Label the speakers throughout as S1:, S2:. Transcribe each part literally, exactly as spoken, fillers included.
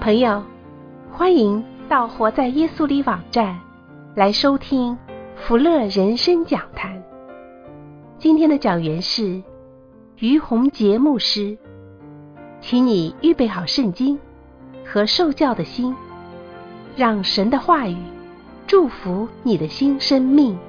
S1: 朋友，欢迎到活在耶稣里网站来收听福乐人生讲坛。今天的讲员是于洪杰牧师，请你预备好圣经和受教的心，让神的话语祝福你的新生命。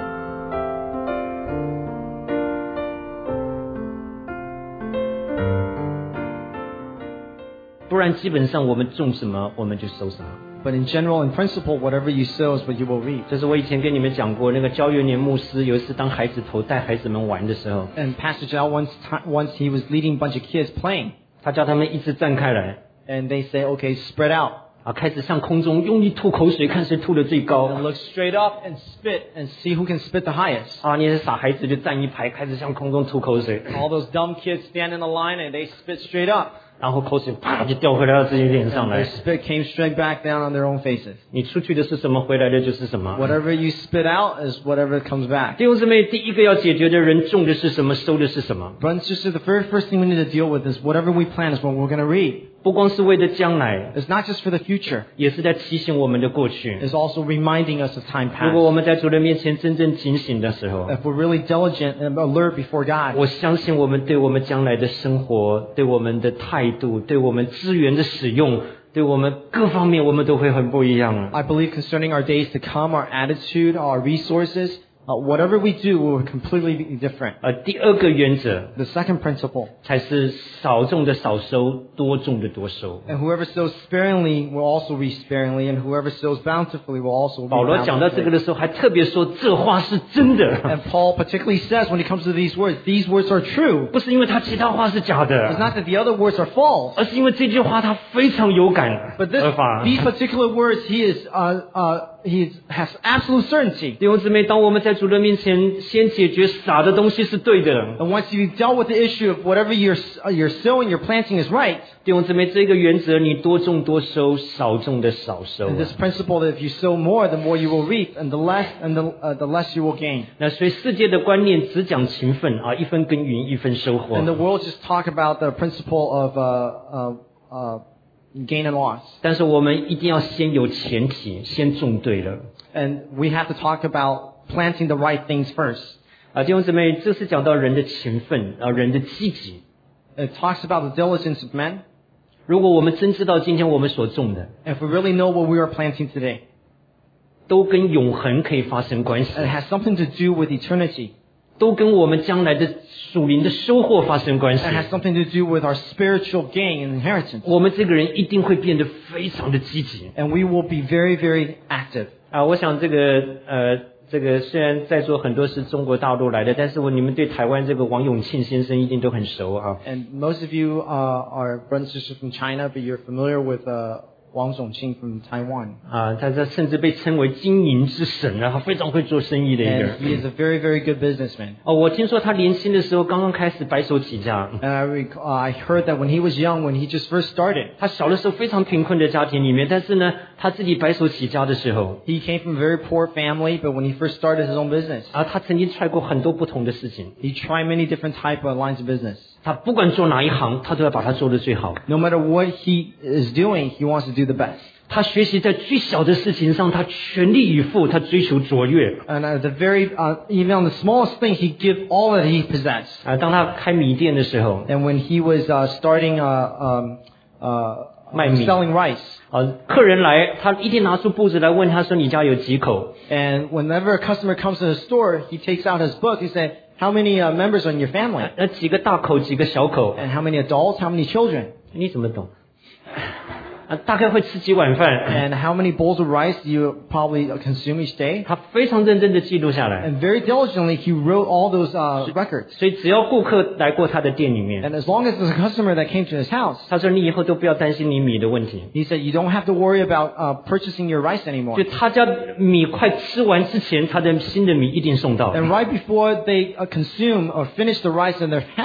S2: 不然基本上我们种什么我们就收什么。
S3: But in general, in principle, whatever you sow is what you will reap.
S2: 这是我以前跟你们讲过，那个焦元年牧师有一次当孩子头带孩子们玩的时候，
S3: And Pastor Zhao, once, once he was leading a bunch of kids playing,
S2: 他叫他们一直站开来，
S3: and they say, okay, spread out.
S2: 啊，开始向空中用力吐口水，看谁吐得最高。
S3: And look straight up and spit and see who can spit the highest.
S2: 啊，那些傻孩子就站一排，开始向空中吐口水。
S3: All those dumb kids stand in a line and they spit straight up.
S2: 然后口水啪就掉回来到自己脸上
S3: And
S2: 来。
S3: their spit came straight back down on their own faces.
S2: 你出去的是什么，回来的就是什么。
S3: Whatever you spit out is whatever comes back.
S2: 弟兄姊妹，第一个要解决的人种的是什么，收的是什么。
S3: Brothers and sisters, the very first thing we need to deal with is whatever we plant is what we're going to reap.
S2: 不光是为了将来，
S3: It's not just for the future.
S2: 也是在提醒我们的过去。
S3: It's also reminding us of time
S2: 如果我
S3: past.
S2: 们在主的面前真正警醒的时候，
S3: If we're really diligent and alert before God,
S2: 我相信我们对我们将来的生活，对我们的态度，对我们资源的使用，对我们各方面，我们都会很不一样。
S3: I believe concerning our days to come, our attitude, our resources, uh, whatever we do will completely be different.
S2: 呃，第二个原则
S3: The second principle,
S2: 才是少种的少收，多种的多收。
S3: and whoever sows sparingly will also reap sparingly, and whoever sows bountifully will also reap
S2: 保罗讲到这个
S3: bountifully.
S2: 的时候，还特别说这话是真的，
S3: And Paul particularly says when it comes to these words, these words are true.
S2: 不是因为他其他话是假
S3: It's
S2: 的，
S3: not that the other words are false,
S2: 而是因为这句话他非常有感
S3: but this,
S2: 而发。
S3: these particular words, he is, uh, uh, he has absolute certainty.
S2: 弟兄姊妹，当我们在主的面前先解决撒的东西是对的，
S3: And once you've dealt with the issue of whatever you're, uh, you're sowing, you're planting is right,
S2: 弟兄姊妹，这个原则你多种多收，少种的少收。
S3: and this principle that if you sow more, the more you will reap, and the less, and the, uh, the less you will gain.
S2: 那所以世界的观念只讲勤奋啊，一分耕耘一分收获。
S3: And the world just talk about the principle of uh, uh, uh, gain and loss.
S2: 但是我们一定要先有前提，先种对了。
S3: And we have to talk about planting the right things first.
S2: 啊，弟兄姊妹，这是讲到人的勤奋啊，人的积极。
S3: It talks about the diligence of men.
S2: 如果我们真知道今天我们所种的，
S3: If we really know what we are planting today,
S2: 都跟永恒可以发生关系，
S3: it has something to do with eternity.
S2: 都跟我们将来的属灵的收获发生关系
S3: It。has something to do with our spiritual gain and inheritance.
S2: 我们这个人一定会变得非常的积极
S3: And we will be very, very active.
S2: 啊！我想这个呃，这个虽然在座很多是中国大陆来的，但是我你们对台湾这个王永庆先生一定都很熟啊。
S3: And most of you uh, are brothers and sisters from China, but you're familiar with uh, Wang Zhongqing from Taiwan.
S2: 啊，他他甚至被称为经营之神啊，他非常会做生意的一个
S3: And
S2: 人。
S3: he is a very, very good businessman.
S2: 哦，我听说他年轻的时候刚刚开始白手起家，
S3: And I, rec- uh, I heard that when he was young, when he just first started,
S2: 他小的时候非常贫困的家庭里面，但是呢，他自己白手起家的时候，
S3: he came from a very poor family, but when he first started his own business,
S2: 啊，他曾经 try 过很多不同的事情。
S3: he tried many different type of lines of business.
S2: 他不管做哪一行，他都要把它做得最好。
S3: No matter what he is doing, he wants to do the best.
S2: 他学习在最小的事情上，他全力以赴，他追求卓越。
S3: And at the very, uh, even on the smallest thing, he give all that he possessed.
S2: 啊，当他开米店的时候，
S3: And when he was uh, starting uh, um, uh,
S2: 卖米。
S3: selling rice,
S2: 啊，客人来，他一定拿出簿子来问他说：“你家有几口
S3: and whenever a customer comes to the store, he takes out his book. He said, "How many uh, members are in your？” family?
S2: 那几个大口，几个小口，
S3: And how many adults? How many children?
S2: 你怎么懂？啊，大概会吃几碗饭。
S3: And how many bowls of rice do you probably consume each day?
S2: 他非常认真的记录下来，
S3: And very diligently, he wrote all those uh, records.
S2: 所以只要顾客来过他的店里面，
S3: And as long as there's a customer that came to his house,
S2: 他说：“你以后都不要担心你米的问题。”
S3: he said, you don't have to worry about uh, purchasing your rice anymore.
S2: 就他家米快吃完之前，他的新的米一定送到。
S3: And right before they uh, consume or finish the rice in their house,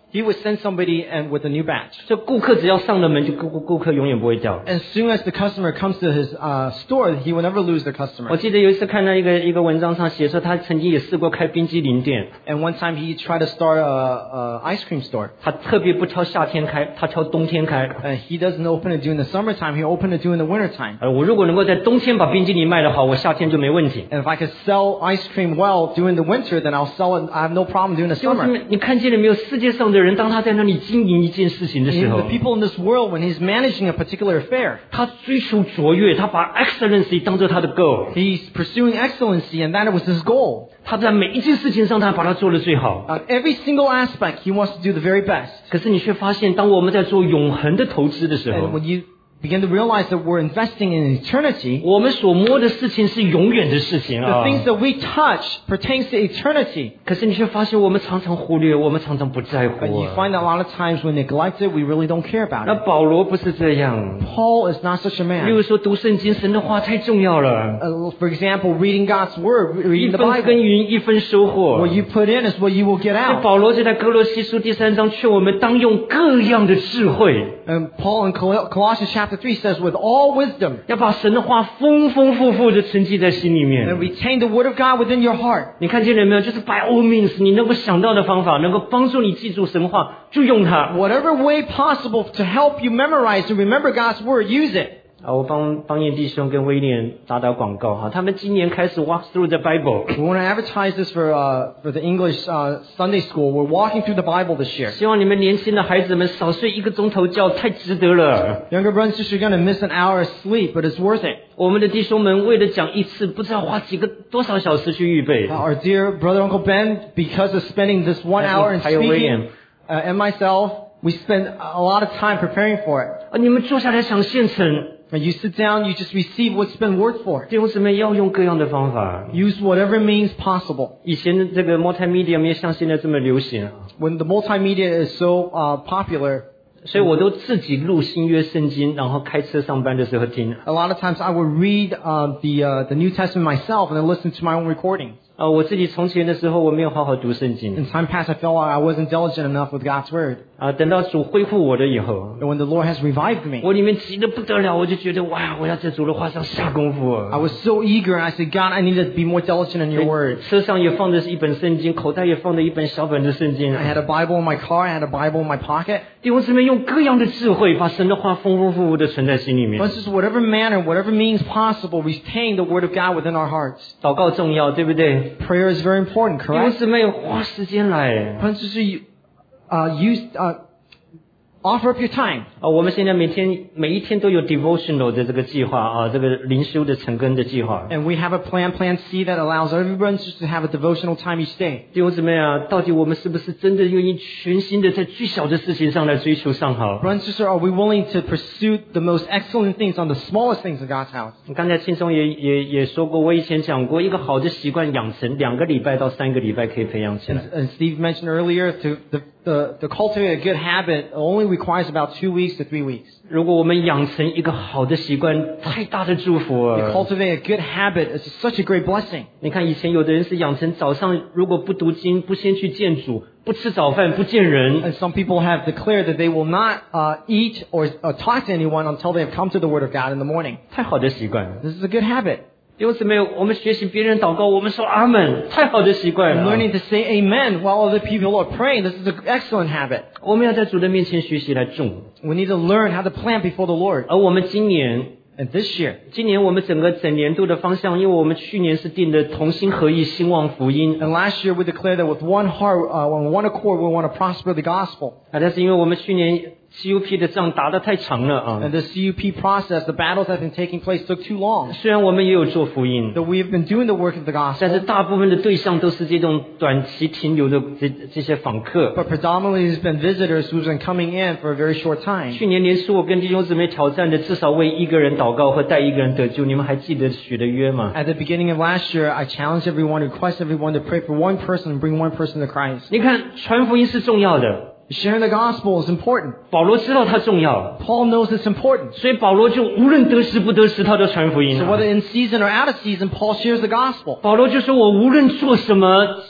S3: he would send somebody and with a new batch.
S2: 就顾客只要上了门，就顾顾顾客永远不会掉。
S3: As soon as the customer comes to his uh, store, he will never lose the
S2: 我
S3: customer.
S2: 记得有一次看到一个一个文章上写说，他曾经也试过开冰激凌店，
S3: And one time he tried to start a, a ice cream store.
S2: 他特别不挑夏天开，他挑冬天开。
S3: Uh, he doesn't open it during the summertime. He opened it during the wintertime.
S2: 呃，我如果能够在冬天把冰激凌卖得好，我夏天就没问题。
S3: And if I could sell ice cream well during the winter, then I'll sell it. I have no problem during the
S2: 就是
S3: summer.
S2: 你看见了没有？世界上的人，当他在那里经营一件事情的时
S3: And
S2: 候
S3: the，people in this world, when he's managing a particular affair,
S2: 他追求卓越，他把 excellency 当做他的 goal，
S3: he's pursuing excellency, and that was his goal.
S2: 他在每一件事情上，他把它做得最好。
S3: On every single aspect, he wants to do the very best.
S2: 可是你却发现，当我们在做永恒的投资的时
S3: And
S2: 候，
S3: when you begin to realize that we're investing in eternity,
S2: 我们所摸的事情是永远的事情
S3: the
S2: 啊。
S3: things that we touch pertains to eternity.
S2: 可是你却发现，我们常常忽略，我们常常不在
S3: But
S2: 乎
S3: you
S2: 啊。
S3: find that a lot of times we neglect it, we really don't care about
S2: 那
S3: it.
S2: 保罗不是这样。
S3: Paul is not such a
S2: 例如
S3: man.
S2: 说，读圣经，神的话太重要了，
S3: Uh, for example, reading God's word,
S2: 一
S3: reading the
S2: 分耕
S3: Bible.
S2: 耘一分收获。
S3: What you put in is what you will get
S2: 所以
S3: out.
S2: 保罗就在哥罗西书第三章劝我们当用各样的智慧，
S3: And Paul in Col- Colossians chapter three says, with all wisdom,
S2: 要把神的话丰丰富富的存记在心里
S3: and
S2: 面。
S3: retain the word of God within your heart.
S2: 你看见了没有？就是 by all means， 你能够想到的方法，能够帮助你记住神话，就用它。
S3: Whatever way possible to help you memorize and remember God's word, use it.
S2: 啊，我帮帮燕弟兄跟威廉打打广告哈，他们今年开始 walk through the Bible，
S3: We want to advertise this for uh, for the English uh, Sunday school. We're walking through the Bible this year.
S2: 希望你们年轻的孩子们少睡一个钟头觉，太值得了。
S3: Younger brothers and sisters, you're going to miss an hour of sleep, but it's worth it.
S2: 我们的弟兄们为了讲一次，不知道花几个多少小时去预备。
S3: Our dear brother Uncle Ben, because of spending this one hour in
S2: 还有威廉
S3: speaking, uh, and myself, we spend a lot of time preparing for it.
S2: 啊，你们坐下来想现成，
S3: When you sit down, you just receive what's been worked for.
S2: 弟兄姊妹要用各样的方法。
S3: Use whatever means possible.
S2: 以前的这个 multimedia 没有像现在这么流行，
S3: When the multimedia is so uh, popular,
S2: 所以我都自己录新约圣经，然后开车上班的时候听。
S3: a lot of times I would read uh, the uh, the New Testament myself and then listen to my own recordings.
S2: 啊，我自己从前的时候我没有好好读圣经
S3: In time past, I felt like I wasn't diligent enough with God's word.
S2: 啊，等到主恢复我的以后，
S3: And when the Lord has revived me,
S2: 我里面急得不得了，我就觉得哇，我要在主的话上下功夫。
S3: I was so eager and I said, God, I need to be more diligent in your word.
S2: 车上也放的是一本圣经，口袋也放的一本小本的圣经。
S3: I had a Bible in my car, I had a Bible in my pocket.
S2: 弟兄姊妹用各样的智慧，把神的话丰丰富富的存在心里面。
S3: Let's just whatever manner, whatever means possible, retain the word of God within our hearts.
S2: 祷告重要，对不对？
S3: Prayer is very important,
S2: 弟兄
S3: correct?
S2: 姊妹花时间来。
S3: Friends, just you, uh, use, uh, offer up your time.
S2: 啊，我们现在每天每一天都有 devotional 的这个计划啊，这个灵修的成根的计划。
S3: And we have a plan, Plan C, that allows everyone just to have a devotional time each day.
S2: 弟兄姊妹啊，到底我们是不是真的愿意全心的在最小的事情上来追求上好？
S3: Brothers and sisters, are we willing to pursue the most excellent things on the smallest things in God's house?
S2: 刚才轻松也也也说过，我以前讲过，一个好的习惯养成两个礼拜到三个礼拜可以培养起
S3: And,
S2: 来。
S3: and Steve mentioned earlier, to the, the, to cultivate a good habit only requires about two weeks to three weeks.
S2: 如果我们养成一个好的习惯，太大的祝福
S3: To
S2: 了。
S3: cultivate a good habit is such a great blessing.
S2: 你看以前有的人是养成早上如果不读经，不先去见主，不吃早饭，不见人，
S3: And some people have declared that they will not uh, eat or uh, talk to anyone until they have come to the Word of God in the morning.
S2: 太好的习惯了。
S3: This is a good habit.
S2: 弟兄姊妹，我们学习别人祷告，我们说阿门，太好的习惯
S3: And
S2: 了。
S3: learning to say amen while other people are praying, this is an excellent habit.
S2: 我们要在主的面前学习来种。
S3: We need to learn how to plant before the Lord.
S2: 而我们今年，
S3: And this year,
S2: 今年我们整个整年度的方向，因为我们去年是定的同心合意兴旺福音
S3: and last year we declared that with one heart, uh, on one accord, we want to prosper the gospel.
S2: 啊，但是因为我们去年 C U P 的仗打得太长了啊
S3: And，the C U P process, the battles that have been taking place took too long.
S2: 虽然我们也有做福音，
S3: That we have been doing the work of the
S2: 但是
S3: gospel,
S2: 大部分的对象都是这种短期停留的这这些访客。
S3: but predominantly it's been visitors who've been coming in for a very short time.
S2: 去年年初我跟弟兄姊妹挑战的，至少为一个人祷告和带一个人得救。你们还记得许的约吗？
S3: At the beginning of last year, I challenged everyone, request everyone to pray for one person and bring one person to Christ.
S2: 你看，传福音是重要的，
S3: Sharing the gospel is important.
S2: 保罗知道它重要，
S3: Paul knows it's important.
S2: 所以保罗就无论得时不得时，他都传福音
S3: So
S2: 啊。
S3: whether in season or out of season, Paul shares the gospel.
S2: 保罗就说：“我无论做什么，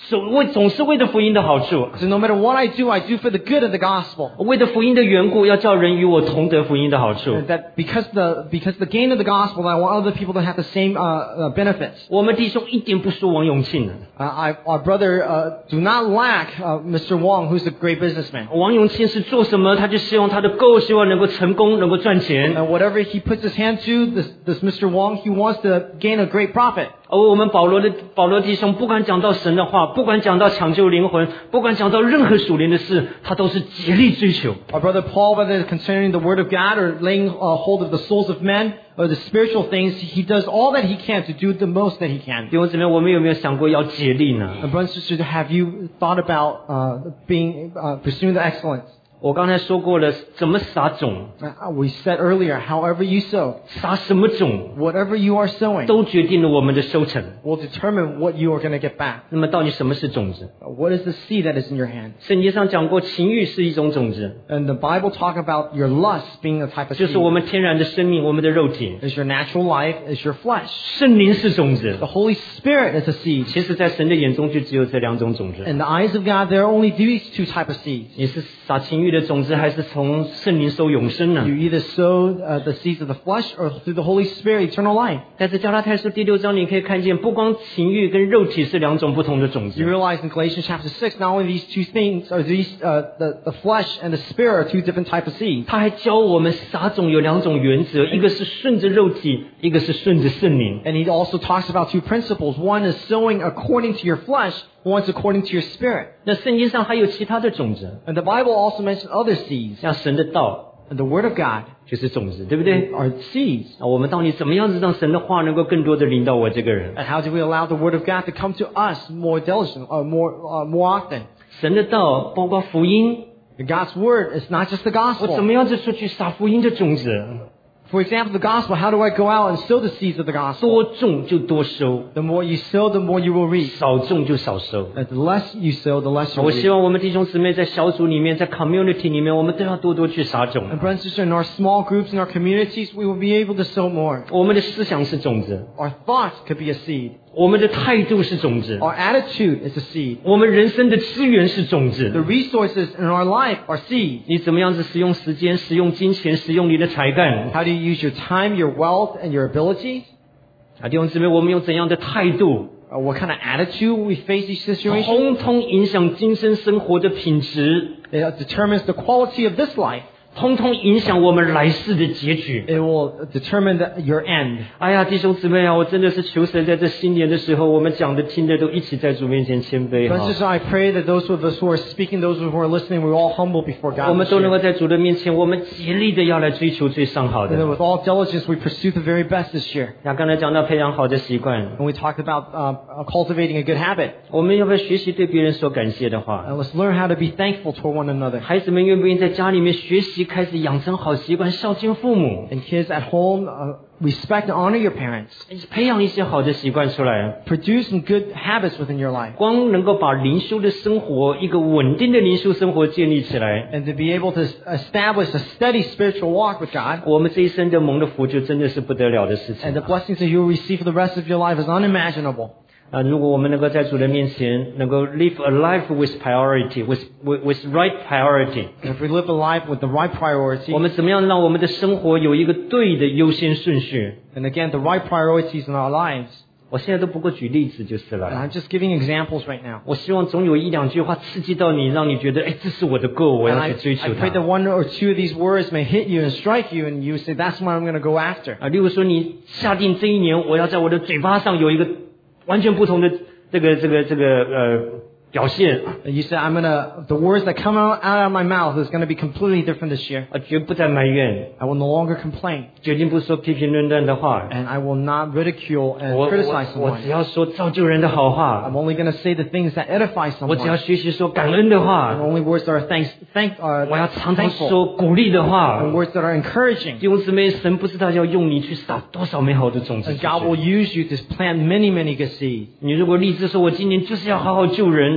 S2: 总为总是为了福音的好处，
S3: So no matter what I do, I do for the good of the gospel.
S2: 为了福音的缘故，要叫人与我同得福音的好处。
S3: And that because the because the gain of the gospel, I want other people to have the same uh, uh, benefits.
S2: 我们弟兄一点不输王永庆的。
S3: Uh, I, our brother uh, do not lack uh, Mister Wong, who's a great businessman.
S2: 王永庆是做什么，他就希望他的够，希望能够成功，能够赚钱。
S3: And whatever he puts his hand to, this, this Mister Wong, he wants to gain a great profit.
S2: 而我们保罗的保罗弟兄，不管讲到神的话，不管讲到抢救灵魂，不管讲到任何属灵的事，他都是竭力追求。
S3: Our brother Paul, whether concerning the word of God or laying uh, hold of the souls of men or the spiritual things, he does all that he can to do the most that he can.
S2: 弟兄姊妹，我们有没有想过要竭力呢？
S3: And brothers and sisters, have you thought about uh, being uh, pursuing the excellence?
S2: 我刚才说过了，怎么撒种，
S3: Uh, we said earlier, however you sow,
S2: 撒什么种，
S3: whatever you are sowing,
S2: 都决定了我们的收成。
S3: will determine what you are going to get back.
S2: 那么到底什么是种子？
S3: Uh, What is the seed that is in your hand?
S2: 圣经上讲过，情欲是一种种子，
S3: And the Bible talk about your lust being a type of
S2: 就
S3: seed.
S2: 是我们天然的生命，我们的肉体。
S3: Is your natural life, is your flesh.
S2: 圣灵是种子
S3: The，Holy Spirit is a seed.
S2: 其实在神的眼中就只有这两种种子。
S3: In the eyes of God, there are only these two type of seeds.
S2: 你是撒情欲的种子，还是从圣灵收永生呢
S3: You？ either sow uh, the seeds of the flesh or through the Holy Spirit, eternal life.
S2: 但是加拉太书第六章你可以看见，不光情欲跟肉体是两种不同的种
S3: You
S2: 子，
S3: realize in Galatians chapter six, not only these two things, or these, uh, the, the flesh and the spirit are two different type of seeds.
S2: 他还教我们撒种有两种原则，一个是顺着肉体，一个是顺着圣灵。
S3: And he also talks about two principles. One is sowing according to your flesh, one's according to your spirit.
S2: 那圣经上还有其他的种子，
S3: And the Bible also mentions other seeds.
S2: 像神的道
S3: And the Word of God
S2: 就是种子，对不对？
S3: are seeds.
S2: 啊，我们到底怎么样子让神的话能够更多的临到我这个人？
S3: And how do we allow the Word of God to come to us more diligent, or more, uh, more often?
S2: 神的道包括福音，
S3: God's Word is not just the
S2: 我怎
S3: gospel.
S2: 么样子出去撒福音的种子？
S3: For example, the gospel, how do I go out and sow the seeds of the
S2: 多
S3: gospel?
S2: 种就多收，
S3: The more you sow, the more you will reap.
S2: 少种就少收。
S3: And the less you sow, the less you
S2: 我
S3: will
S2: 希
S3: reap.
S2: 望我们弟兄姊妹在小组里面，在 community 里面，我们都要多多去撒种。
S3: And brothers and sisters, in our small groups, in our communities, we will be able to sow more.
S2: 我们的思想是种子，
S3: Our thoughts could be a seed.
S2: 我们的态度是种子，
S3: Our attitude is a seed.
S2: 我们人生的资源是种
S3: The
S2: 子。
S3: resources in our life are seeds.
S2: 你怎么样子使用时间、使用金钱、使用你的才干？
S3: How do you use your time, your wealth, and your abilities?
S2: 啊，弟兄姊妹，我们用怎样的态度，
S3: Uh, what kind of attitude we face each situation?
S2: 通通影响今生生活的品质，
S3: It determines the quality of this life.
S2: 通通影响我们来世的结局。
S3: It will determine the, your end.
S2: 哎呀，弟兄姊妹啊，我真的是求神在这新年的时候，我们讲的、听的都一起在主面前谦卑
S3: Brothers
S2: 哈
S3: and。sisters, I pray that those of us who are speaking, those who are listening, we're all humble before
S2: 我
S3: God.
S2: 们
S3: this
S2: 都能
S3: year.
S2: 够在主的面前，我们竭力的要来追求最上好
S3: And that
S2: 的。
S3: with all diligence, we pursue the very best this year.
S2: 那刚才讲到培养好的习惯，
S3: And we talked about uh, uh, cultivating a good habit.
S2: 我们要不要学习对别人说感谢的话？
S3: And let's learn how to be thankful toward one another.
S2: 孩子们愿不愿意在家里面学习，开始养成好习惯，孝敬父母，
S3: And kids at home, uh, respect and honor your parents.
S2: 培养一些好的习惯出来？
S3: Produce some good habits within your life.
S2: 光能够把灵修的生活，一个稳定的灵修生活建立起来，
S3: And to be able to establish a steady spiritual walk with God.
S2: 我们这一生的蒙的福就真的是不得了的事
S3: And
S2: 情
S3: the blessings that you will receive for the rest of your life is unimaginable.
S2: 啊！如果我们能够在主的面前，能够 live a life with priority, with with, with right priority，
S3: And if we live a life with the right priority,
S2: 我们怎么样让我们的生活有一个对的优先顺序？
S3: and again, the right priorities in our lives.
S2: 我现在都不过举例子就是
S3: And
S2: 了。
S3: I'm just giving examples right now.
S2: 我希望总有一两句话刺激到你，让你觉得，哎，这是我的 goal，我
S3: And
S2: 要
S3: I,
S2: 去追
S3: I
S2: 求
S3: pray that
S2: 它。
S3: one or two of these words may hit you and strike you, and you say, that's what I'm going to go after.
S2: 啊，例如说，你下定这一年，我要在我的嘴巴上有一个完全不同的这个这个这个呃表现
S3: And you say, I'm going to, the words that come out, out of my mouth is going to be completely different this year.
S2: 啊，绝不再埋怨，
S3: I will no longer complain.
S2: 决定不说批评论断的话。
S3: And I will not ridicule
S2: 我
S3: and
S2: 我
S3: criticize
S2: 我
S3: someone.
S2: 只要说造就人的好
S3: I'm
S2: 话，
S3: only going to say the things that edify
S2: 我只要
S3: someone.
S2: 学习说感恩的
S3: And
S2: 话，
S3: only words that are thanks, thank, uh,
S2: 我要常常
S3: thankful.
S2: 说鼓励的话
S3: And。words that are encouraging.
S2: 弟兄姊妹，神不知道要用你去撒多少美好的种子
S3: And
S2: 出
S3: God will
S2: 去。
S3: use you to plant many, many good seeds.
S2: 你如果立志说，我今年就是要好好救人，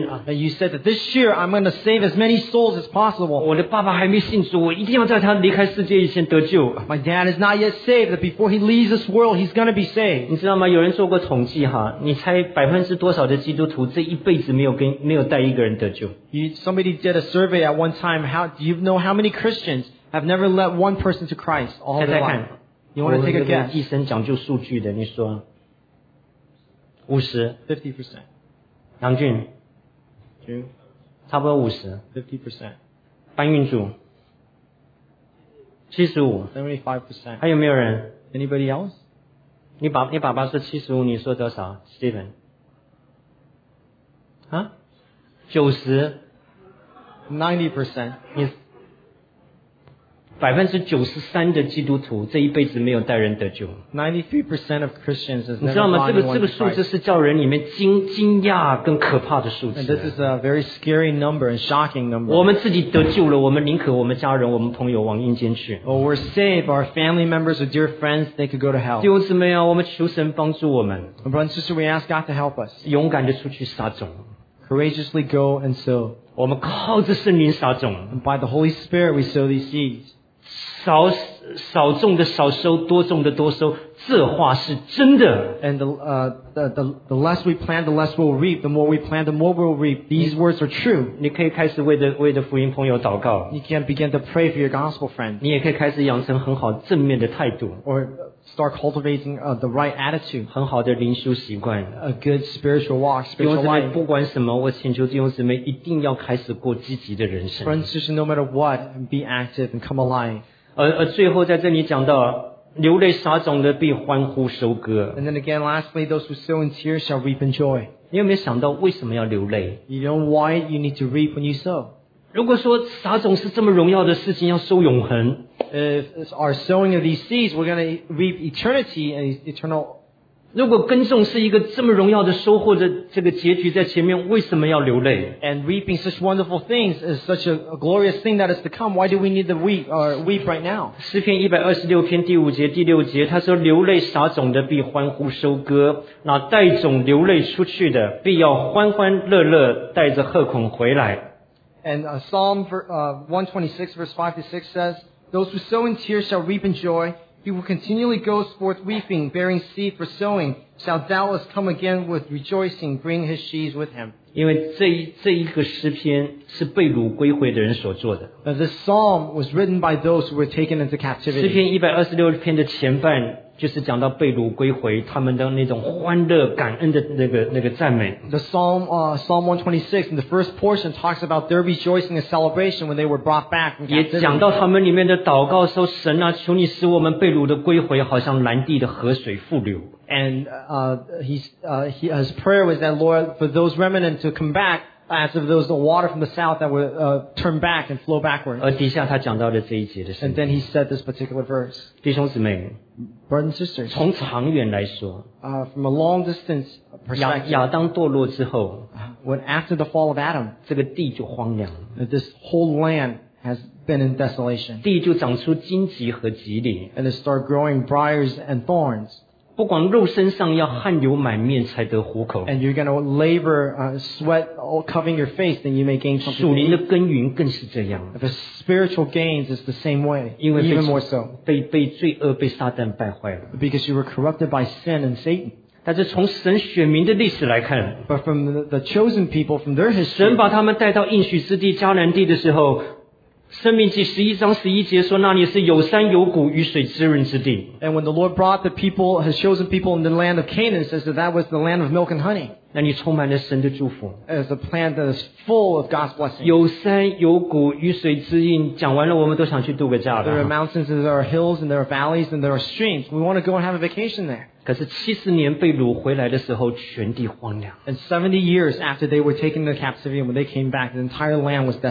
S2: 年啊，
S3: that you said that this year I'm going to save as many souls as possible.
S2: 我的爸爸还没信主，我一定要在他离开世界以前得救。
S3: My dad is not yet saved, that before he leaves this world, he's going to be saved.
S2: 你知道吗？有人做过统计哈，你猜百分之多少的基督徒这一辈子没有跟没有带一个人得救？
S3: You, somebody did a survey at one time. How do you know how many Christians have never led one person to Christ all
S2: 猜
S3: their
S2: 猜
S3: life?
S2: 看，
S3: You want to take a
S2: 我那个
S3: guess?
S2: 医生讲究数据的，你说五十，
S3: Fifty percent.
S2: 杨俊
S3: True.
S2: 差不多五十，
S3: Fifty percent.
S2: 搬运组七十五，
S3: Seventy-five percent.
S2: 还有没有人？
S3: Anybody else?
S2: 你爸你爸爸说七十五，你说多少 ？Steven 啊，九十，
S3: Ninety percent.
S2: 你百分之九十三的基督徒这一辈子没有带人得救。
S3: Ninety-three percent of Christians has
S2: 你
S3: never
S2: 知道吗？这
S3: brought
S2: 个
S3: anyone
S2: 这个
S3: to
S2: 数字
S3: Christ.
S2: 是叫人里面惊惊讶跟可怕的数
S3: And this
S2: 字。
S3: is a very scary number and shocking number.
S2: 我们自己得救了，我们宁可我们家人、我们朋友往阴间去。
S3: Oh, we're saved. Our family members or dear friends, they could go to hell.
S2: 弟兄姊妹啊，我们求神帮助我们，
S3: And brother and sister, we ask God to help us.
S2: 勇敢的出去撒种。
S3: Courageously go and sow.
S2: 我们靠着圣灵撒种，
S3: And by the Holy Spirit, we sow these seeds.
S2: 少少种的少收，多种的多收，这话是真的。
S3: And the, uh, the, the, the less we plant, the less we'll reap. The more we plant, the more we'll reap. These words are true.
S2: 你可以开始为着为着福音朋友祷告，
S3: You can begin to pray for your gospel friends.
S2: 你也可以开始养成很好正面的态度，
S3: Or start cultivating uh, the right attitude.
S2: 很好的灵修习惯。
S3: A good spiritual walk,
S2: 弟兄
S3: spiritual
S2: 姊妹，
S3: life.
S2: 不管什么，我请求弟兄姊妹一定要开始过积极的人生。
S3: Friends and sisters, no matter what, be active and come alive.
S2: 而而最后在这里讲到，流泪撒种的必欢呼收割。
S3: And then again, lastly, those who sow in tears shall reap in joy.
S2: 你有没有想到为什么要流泪？
S3: You know why you need to reap when you sow.
S2: 如果说撒种是这么荣耀的事情，要收永恒，
S3: If it's our sowing of these seeds, we're going to reap eternity and eternal.
S2: 如果耕种是一个这么荣耀的收获的这个结局在前面，为什么要流泪？
S3: And reaping such wonderful things is such a, a glorious thing that is to come. Why do we need to weep or weep right now?
S2: 诗篇一百二十六篇第五节第六节，他说：“流泪撒种的必欢呼收割，那带种流泪出去的，必要欢欢乐乐带着贺孔回来。”
S3: And uh, Psalm uh, one twenty-six verse five to six says, "Those who sow in tears shall reap in joy. He who continually goes forth weeping, bearing seed for sowing, shall doubtless come again with rejoicing, bring his sheaves with him."
S2: 因为这一这一个诗篇是被掳归回的人所做的。
S3: Now, this psalm was written by those who were taken into
S2: 诗
S3: captivity.
S2: 篇一百二十六篇的前半就是讲到被掳归回他们的那种欢乐感恩的那个那个赞美。
S3: The Psalm, uh, Psalm one twenty-six, in the first portion, talks about their rejoicing and celebration when they were brought back from
S2: 也
S3: captivity.
S2: 讲到他们里面的祷告说：“神啊，求你使我们被掳的归回，好像蓝地的河水复流。”
S3: And uh, he's, uh, he, his prayer was that, Lord, for those remnant to come back, as if there was the water from the south that would uh, turn back and flow backwards.
S2: 而底下他讲到的这一节的圣
S3: And
S2: 经，
S3: then he said this particular verse.
S2: 弟兄姊妹，
S3: Brothers and sisters,
S2: 从长远来说，
S3: uh, from a long distance
S2: 亚
S3: perspective,
S2: 亚当堕落之后，
S3: when after the fall of Adam,
S2: 这个地就荒凉了，
S3: this whole land has been in desolation.
S2: 地就长出荆棘和棘藜，
S3: And it started growing briars and thorns.
S2: 不光肉身上要汗流满面才得糊口，
S3: And you're going to labor, uh, sweat all covering your face, then you may gain something.
S2: 属
S3: to
S2: 灵的
S3: eat.
S2: 耕耘更是这样，
S3: If it's spiritual gains, it's the same way,
S2: 因为被
S3: even more so.
S2: 被被罪恶、被撒旦败坏了。
S3: Because you were corrupted by sin and Satan.
S2: 但是从神选民的历史来看，
S3: But from the, the chosen people, from their
S2: 神
S3: history,
S2: 把他们带到应许之地迦南地的时候，申命记十一章十一节说，那里是有山有谷，雨水滋润之地。
S3: and when the Lord brought the people, his chosen people in the land of Canaan, it says that that was the land of milk and honey.
S2: 那你充满了神的祝福，
S3: As a land that is full of God's blessings.
S2: 有山有谷，雨水滋润。讲完了，我们都想去度个假
S3: There are
S2: 了。
S3: mountains, and there are hills, and there are valleys, and there are streams. We want to go and have a vacation there.
S2: 可是七十年被掳回来的时候，全地荒凉。
S3: And seventy years after they were taken into captivity, and when they came back, the entire land was desolate.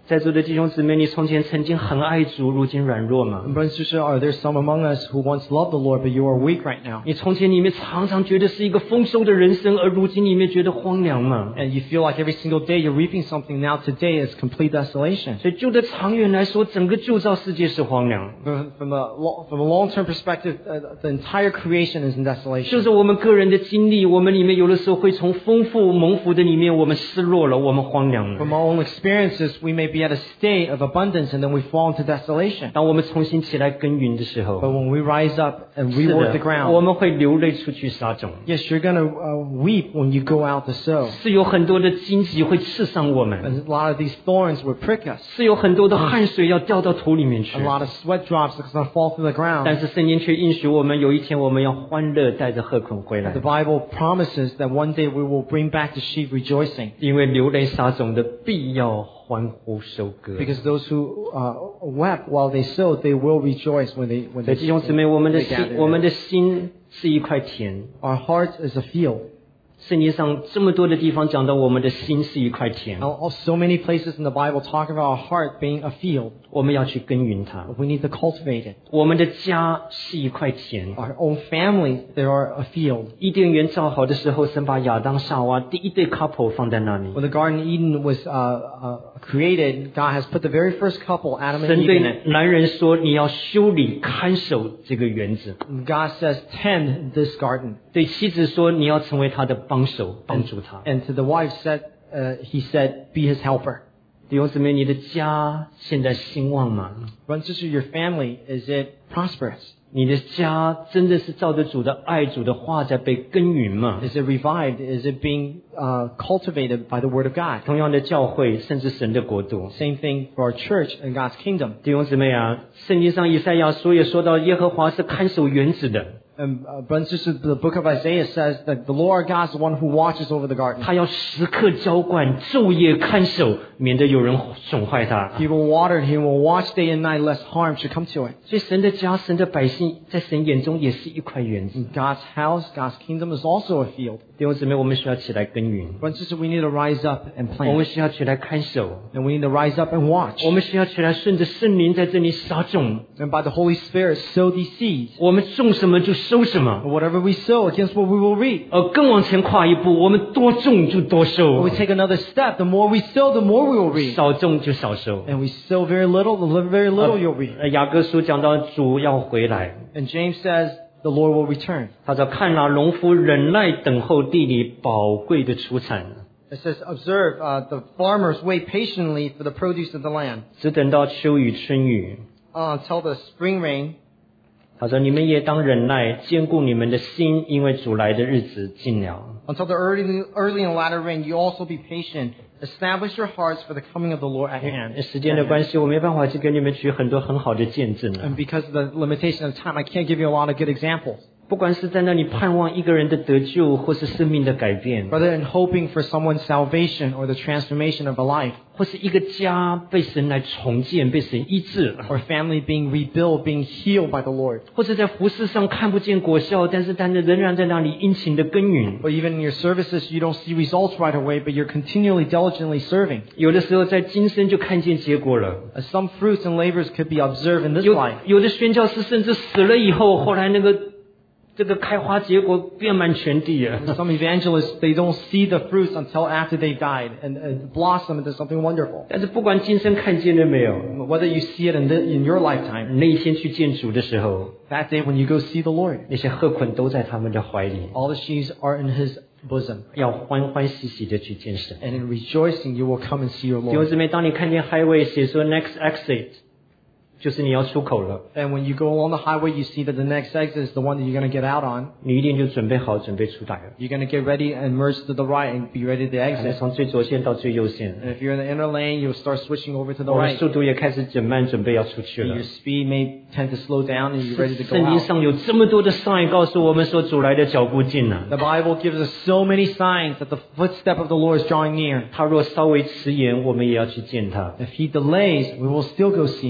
S2: 在座的弟兄姊妹，你从前曾经很爱主，如今软弱吗？
S3: And brothers and sisters, are there some among us who once loved the Lord, but you are weak right now?
S2: 你从前里面常常觉得是一个丰收的人生，而如今里面觉得荒凉吗？
S3: And you feel like every single day you're reaping something. Now today is complete desolation.
S2: 所以就的长远来说，整个旧造世界是荒凉。
S3: From from a lo- from a long-term perspective, uh, the entire creation is in
S2: 就
S3: desolation.
S2: 是我们个人的经历，我们里面有的时候会从丰富蒙福的里面，我们失落了，我们荒凉了。
S3: From our own experiences, we may be at a state of abundance, and then we fall into desolation.
S2: 当我们重新起来耕耘的时
S3: But
S2: 候，
S3: when we rise up and
S2: 是
S3: rework
S2: 的
S3: the，ground,
S2: 我们会流泪出去撒种，
S3: yes, you're going to uh, weep when you go out to sow.
S2: 是有很多的荆棘会刺伤我们，
S3: And a lot of these thorns would prick us.
S2: 是有很多的汗水要掉到土里面去
S3: A。lot of sweat drops that's going to fall through the
S2: 但
S3: ground.
S2: 是圣经却应许我们，有一天我们要欢乐带着贺捆回来
S3: The，Bible promises that one day we will bring back the sheep rejoicing.
S2: 因为流泪撒种的必要欢呼收割。
S3: Because those who uh, wept while they sowed, they will rejoice when they when
S2: 所
S3: they,
S2: 以弟兄姊妹，我们的
S3: they
S2: 心，
S3: gather.
S2: 我们的心是一块田。
S3: Our heart is a field.
S2: 圣经上这么多的地方讲到我们的心是一块田，
S3: Now, so many places in the Bible talk about our heart being a field.
S2: 我们要去耕耘它。
S3: We need to cultivate it.
S2: 我们的家是一块田。
S3: Our own families, they are a field.
S2: 伊甸园造好的时候，神把亚当夏娃第一对 couple 放在那里。
S3: When the Garden of Eden was uh, uh, created, God has put the very first couple, Adam and
S2: 神
S3: Eve,
S2: 对
S3: in it.
S2: 男人说：“你要修理看守这个园子。”
S3: And God says, tend this garden.
S2: 对妻子说：“你要成为他的帮手，帮助他。”
S3: And to the wife said, uh, he said, be his helper.
S2: 弟兄姊妹，你的家现在兴旺吗？
S3: Brothers and sisters, your family, is it prosperous?
S2: 你的家真的是照着主的爱、主的话在被耕耘吗？
S3: Is it revived? Is it being uh, cultivated by the Word of God?
S2: 同样的教会，甚至神的国度。
S3: Same thing for our church and God's kingdom.
S2: 弟兄姊妹啊，圣经上以赛亚书也说到，耶和华是看守园子的，
S3: And uh, brothers and sisters, the book of Isaiah says that the Lord God is the one who watches over the garden.
S2: 他要时刻浇灌，昼夜看守，免得有人损坏他。
S3: He will water it. He will watch day and night lest harm should come to it.
S2: 所以神的家、神的百姓，在神眼中也是一块园子。
S3: And God's house, God's kingdom is also a field.
S2: 弟兄姊妹，我们需要起来耕耘，
S3: Brothers and sisters, we need to rise up and
S2: 我们
S3: plant.
S2: 需要起来看守，
S3: And we need to rise up and watch.
S2: 我们需要起来顺着圣灵在这里撒种。
S3: And by the Holy Spirit, sow these seeds.
S2: 我们种什么就收什么。
S3: Whatever we sow, against what we will reap.
S2: 而更往前跨一步，我们多种就多
S3: When
S2: 收
S3: we，take another step, the more we sow, the more we will reap.
S2: 少种就少收。
S3: And we sow very little, the very little you'll reap.
S2: 呃雅各书讲到主要回来，
S3: And James says, the Lord will return.
S2: 他说：“看哪，农夫忍耐等候地里宝贵的出产，
S3: It says, observe, uh, the farmers wait patiently for the produce of the land
S2: 只等到秋雨春雨。
S3: uh, until the spring rain. ”
S2: 他说：“你们也当忍耐，坚固你们的心，因为主来的日子近了。”
S3: Until the early, early and latter rain, you also be patient. Establish your hearts for the coming of the Lord at hand.
S2: 时间的关系，我没办法去给你们举很多很好的见证了。
S3: And because of the limitation of time, I can't give you a lot of good examples.
S2: 不管是在那里盼望一个人的得救，或是生命的改变，
S3: Whether in hoping for someone's salvation or the transformation of a life,
S2: 或是一个家被神来重建、被神医治，
S3: or family being rebuilt, being healed by the Lord,
S2: 或是在服事上看不见果效，但是但是仍然在那里殷勤的耕耘。
S3: or even in your services, you don't see results right away, but you're continually diligently serving.
S2: 有的时候在今生就看见结果了。
S3: Uh, Some fruits and labors could be observed in this
S2: 有
S3: life.
S2: 有的宣教师甚至死了以后，后来那个这个开花结果遍满全地啊。
S3: Some evangelists, they don't see the fruits until after they died and, and blossom into something wonderful.
S2: 但是不管今生看见了没有，
S3: Whether you see it in, the, in your lifetime,
S2: 那一天去见主的时候，
S3: that day when you go see the Lord,
S2: 那些鹤捆都在他们的怀里，
S3: all the sheaves are in His bosom.
S2: 要欢欢喜喜的去见神。
S3: And in rejoicing, you will come and see your
S2: 弟兄
S3: Lord.
S2: 姊妹，当你看见 highway 写说 next exit，就是你要出口了，
S3: And when you go along the highway, you see that the next exit is the one that you're going to get out on.
S2: 你一定就准备好，准备出来了。
S3: You're going to get ready and merge to the right and be ready to
S2: 那
S3: exit.
S2: 从最左线到最右线，
S3: And if you're in the inner lane, you'll start switching over to the
S2: 我们
S3: right.
S2: 速度也开始减慢，准备要出去
S3: And
S2: 了
S3: your。speed may tend to slow down and you're ready to go
S2: 圣经
S3: out.
S2: 上有这么多的 sign 告诉我们说，主来的脚步近了。
S3: The Bible gives us so many signs that the footstep of the Lord is drawing near.
S2: 他若稍微迟延，我们也要去见他。
S3: If He delays, we will still go see Him.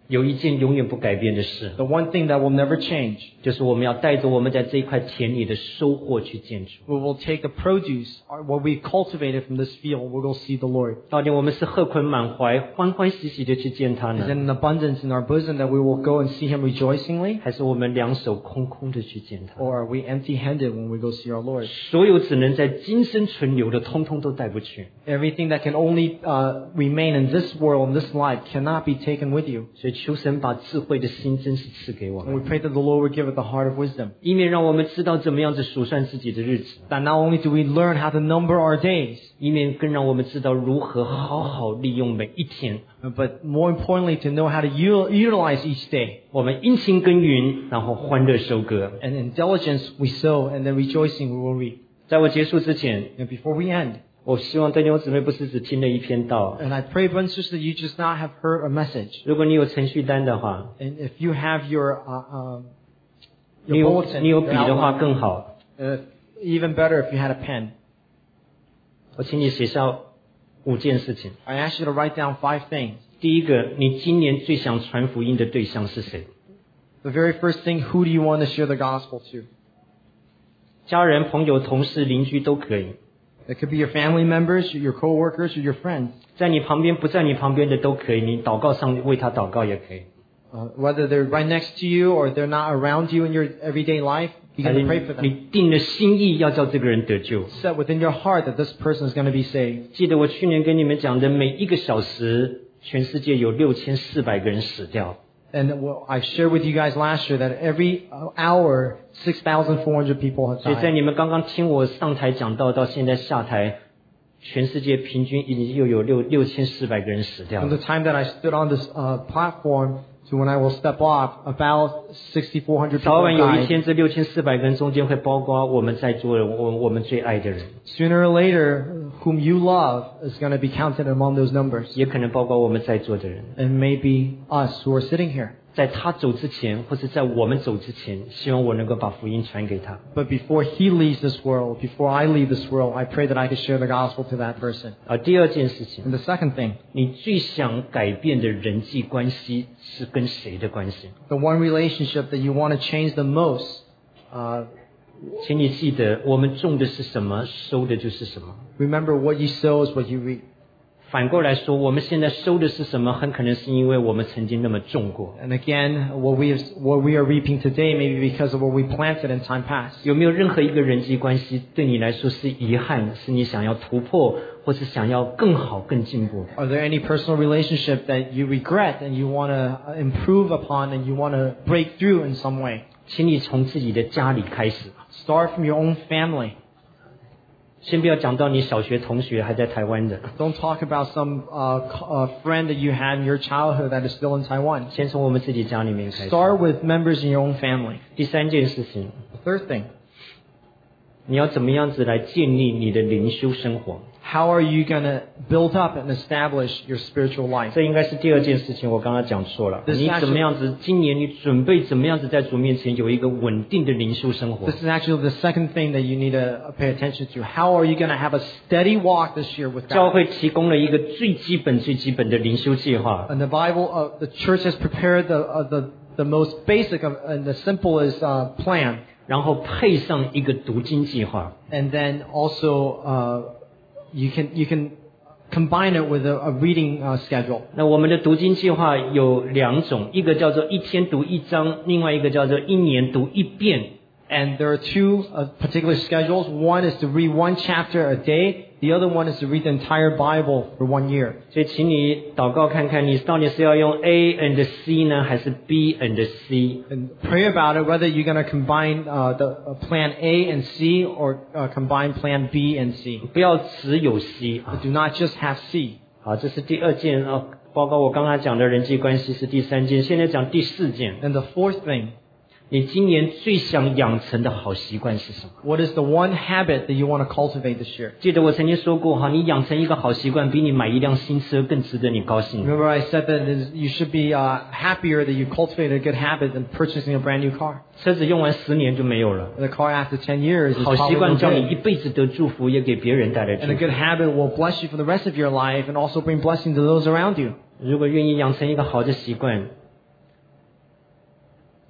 S2: 有一件永远不改变的事，
S3: The one thing that will never change.
S2: 就是我们要带着我们在这一块田里的收获去见主。
S3: We will take the produce, or what we cultivated from this field, we will see the Lord.
S2: 到底我们是贺捆满怀、欢欢喜喜的去见他
S3: Is it
S2: 呢，
S3: an abundance in our bosom that we will go and see Him rejoicingly?
S2: 还是我们两手空空的去见他？
S3: Or are we empty-handed when we go see our Lord?
S2: 所有只能在今生存留的，通通都带不去。
S3: Everything that can only uh, remain in this world, in this life, cannot be taken with you.
S2: 所以求神把智慧的心真是赐给我
S3: And
S2: 们，
S3: we pray that the Lord would give it the heart of wisdom.
S2: 以免让我们知道怎么样子数算自己的日子，
S3: That not only do we learn how to number our days,
S2: 以免更让我们知道如何好好利用每一天。
S3: but more importantly, to know how to u- utilize each day.
S2: 我们殷勤耕耘，然后欢乐收割。
S3: And in diligence we sow, and then rejoicing we will reap.
S2: 在我结束之前，
S3: And before we end,
S2: 我希望弟兄姊妹不是只听了一篇道。
S3: and I pray, brothers and sisters, that you just not have heard a message.
S2: 如果你有程序单的话，
S3: And if you have your uh, um,
S2: 你
S3: your
S2: 有
S3: bulletin,
S2: 你有
S3: your
S2: 笔的话
S3: outline,
S2: 更好。
S3: uh, even better if you had a pen.
S2: 我请你写下五件事情。
S3: I ask you to write down five things.
S2: 第一个，你今年最想传福音的对象是谁？
S3: The very first thing, who do you want to share the gospel to?
S2: 家人、朋友、同事、邻居都可以。
S3: It could be your family members, your coworkers, or your friends.
S2: 在你旁边不在你旁边的都可以，你祷告上为他祷告也可以。
S3: Uh, whether they're right next to you or they're not around you in your everyday life,
S2: 还
S3: you got
S2: 是
S3: to pray for them.
S2: 你定了心意要叫这个人得救。
S3: Set within your heart that this person is going to be saved.
S2: 记得我去年跟你们讲的，每一个小时，全世界有六千四百个人死掉。
S3: And well, I shared with you guys last year that every hour, six thousand four hundred people have
S2: 所以在
S3: died.
S2: 你们刚刚听我上台讲到，到现在下台，全世界平均已经又有六六千四百个人死掉
S3: From
S2: 了
S3: the。time that I stood on this uh, platform to when I will step off, about sixty-four hundred
S2: 早
S3: people
S2: 晚
S3: have
S2: 有一
S3: died.
S2: 天，这六千四百个人中间会包括我们在座的我我们最爱的人，
S3: Sooner or later, whom you love is going to be counted among those numbers.
S2: 也可能包括我们在座的人。
S3: And maybe us who are sitting here.
S2: 在他走之前，或是在我们走之前，希望我能够把福音传给他。
S3: But before he leaves this world, before I leave this world, I pray that I could share the gospel to that person.
S2: 啊，第二件事情，
S3: And the second thing,
S2: 你最想改变的人际关系是跟谁的关系？
S3: the one relationship that you want to change the most, uh,
S2: 请你记得，我们种的是什么，收的就是什么。
S3: remember what you sow is what you reap.
S2: 反过来说，我们现在收的是什么，很可能是因为我们曾经那么种过。
S3: And again, what we, have, what we are reaping today may be because of what we planted in time past.
S2: 有没有任何一个人际关系对你来说是遗憾，是你想要突破，或是想要更好、更进步？
S3: Are there any personal relationship that you regret and you want to improve upon and you want to break through in some way?
S2: 请你从自己的家里开始，
S3: Start from your own family.
S2: 先不要讲到你小学同学还在台湾的，
S3: Don't talk about some uh, co- uh, friend that you had in your childhood that is still in Taiwan.
S2: 先从我们自己家里面开始。
S3: Start with members in your own family.
S2: 第三件事情，
S3: The third thing,
S2: 你要怎么样子来建立你的灵修生活？
S3: how are you going to build up and establish your spiritual life?
S2: 这应该是第二件事情，我刚刚讲错了。
S3: This is
S2: 你
S3: actually-
S2: 怎么样子？今年你准备怎么样子在主面前有一个稳定的灵修生活？
S3: This is actually the second thing that you need to pay attention to. How are you going to have a steady walk this year with
S2: 教
S3: God?
S2: 会提供了一个最基本、最基本的灵修计划，
S3: And the Bible, uh, the church has prepared the, uh, the, the most basic of, and the simplest uh, plan.
S2: 然后配上一个读经计划。
S3: And then also, uh, you can, you can combine it with a, a reading uh, schedule.
S2: 那我们的读经计划有两种，一个叫做一天读一章，另外一个叫做一年读一遍。
S3: And there are two uh, particular schedules. One is to read one chapter a day. The other one is to read the entire Bible for one year.
S2: 所以，请你祷告看看，你到底是要用 A and C 呢，还是 B and C？
S3: And pray about it, whether you're going to combine uh, the uh, plan A and C or uh, combine plan B and C.
S2: 不要只有 C 啊。
S3: Do not just have C.
S2: 好，这是第二件啊，包括我刚才讲的人际关系是第三件，现在讲第四件。
S3: And the fourth thing,
S2: 你今年最想养成的好习惯是什么？
S3: what is the one habit that you want to cultivate this year?
S2: 记得我曾经说过哈，你养成一个好习惯，比你买一辆新车更值得你高兴。
S3: Remember I said that it is, you should be uh, happier that you cultivate a good habit than purchasing a brand new car.
S2: 车子用完十年就没有了。
S3: The car after ten years is
S2: 好习
S3: probably
S2: 惯
S3: no
S2: 叫你一
S3: good.
S2: 辈子得祝福，也给别人带来祝
S3: And a
S2: 福。
S3: good habit will bless you for the rest of your life and also bring blessing to those around you.
S2: 如果愿意养成一个好的习惯，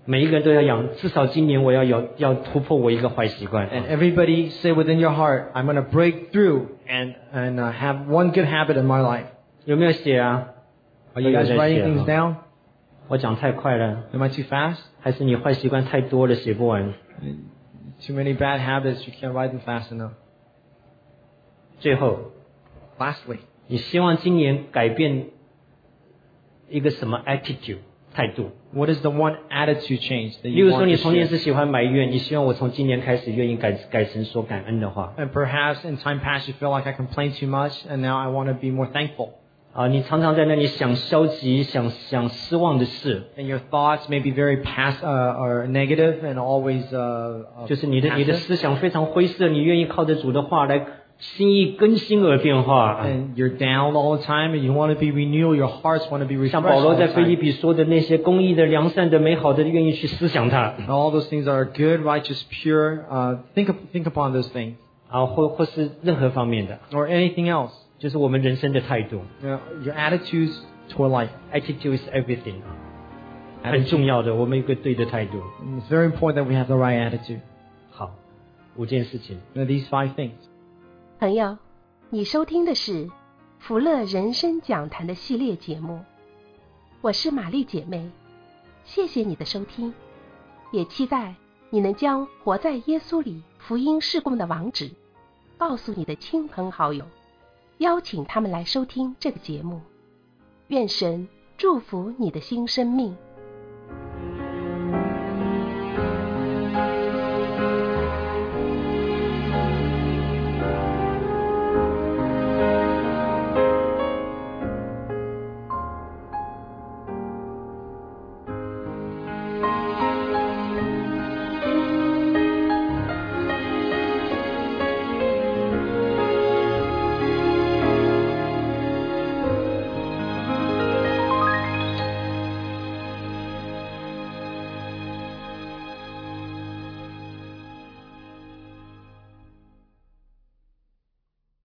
S2: 每一个人都要养，至少今年我要有要突破我一个坏习惯。
S3: And everybody say within your heart, I'm going to break through and, and uh, have one good habit in my life.
S2: 有没有写啊？
S3: Are you guys
S2: 有在写
S3: writing things
S2: 啊
S3: down?
S2: 我讲太快了，
S3: Am I too fast?
S2: 还是你坏习惯太多了，写不完？
S3: Too many bad habits, you can't write them fast enough.
S2: 最后，
S3: Lastly,
S2: 你希望今年改变一个什么 attitude 态度？
S3: what is the one attitude change that
S2: 例
S3: you
S2: 如说，
S3: want
S2: 你
S3: to
S2: 从前
S3: shift?
S2: 是喜欢埋怨，你希望我从今年开始愿意改改成说感恩的话。
S3: And perhaps in time past you feel like I complain too much, and now I want to be more thankful.
S2: 啊，你常常在那里想消极、想想失望的事，
S3: And your thoughts may be very past uh, or negative and always uh, uh,
S2: 就是你的你的
S3: passive.
S2: 思想非常灰色，你愿意靠着主的话来心意更新而变化。
S3: And you're down all the time, and you want to be renewed. Your hearts want to be
S2: 像
S3: refreshed
S2: 保
S3: all
S2: 罗
S3: the
S2: 在腓立
S3: time.
S2: 比说的那些公义的、良善的、美好的，愿意去思想它。
S3: And all those things are good, righteous, pure. Uh, think of, think upon those things,
S2: 啊，或或是任何方面的，
S3: or anything else.
S2: 就是我们人生的态度。
S3: You know, your attitudes toward life.
S2: Attitude is everything， 很重要的，我们有一个对的态度。
S3: And it's very important that we have the right attitude.
S2: 好，五件事情。
S3: You know, these five things.
S1: 朋友，你收听的是福乐人生讲坛的系列节目，我是玛丽姐妹，谢谢你的收听，也期待你能将活在耶稣里福音事工的网址告诉你的亲朋好友，邀请他们来收听这个节目。愿神祝福你的新生命。